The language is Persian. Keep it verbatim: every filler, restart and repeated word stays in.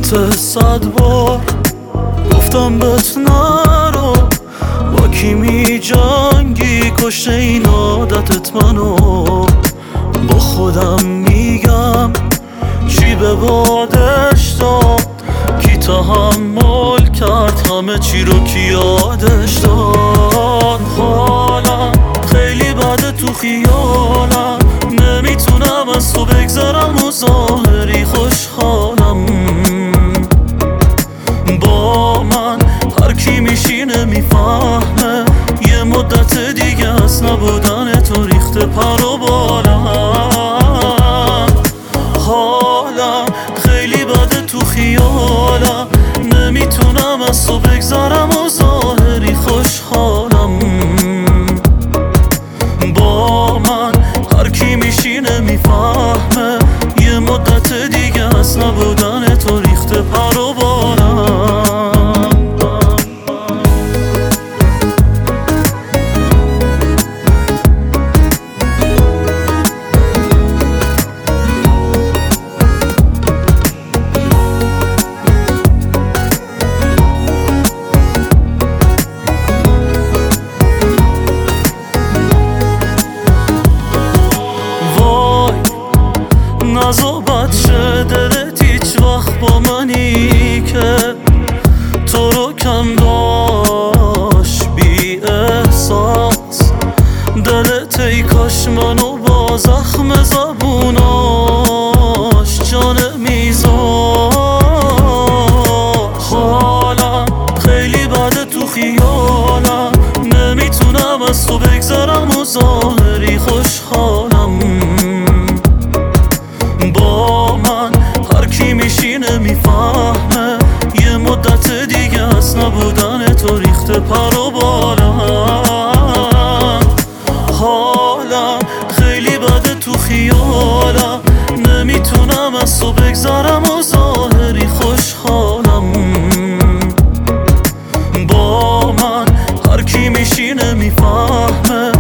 بهت صد بار گفتم بهت نرو، با کی می جنگی کشته این عادتت منو. با خودم میگم چی به بادش داد، کی تحمل کرد همه چی رو کی یادش داد. حالم خیلی بده تو خیالم، نمیتونم از تو بگذرم و ظاهری خوشحالم. با من هر کی میشینه میفهمه یه مدت دیگه از نبودن تو ریخته پر و بالم. حالم خیلی بده تو خیالم، نمیتونم از تو بگذرم و ظاهری خوشحالم. با من هر کی میشینه میفهمه یه مدت دیگه از نبودن تو ریخته پر و بالم. نزا بچه دلت هیچ وقت با منی که تو رو کم داشت بی احساس. دلت ای کاش منو با زخم زبوناش جان میزاد. حالم خیلی بده تو خیالم، نمیتونم از تو بگذرم و ظاهری خوشحالم. با من هر کی میشینه میفهمه یه مدت دیگه از نبودن تو ریخته پر و بالم. حالم خیلی بده تو خیالم، نمیتونم از تو بگذرم و ظاهری خوشحالم. با من هر کی میشینه میفهمه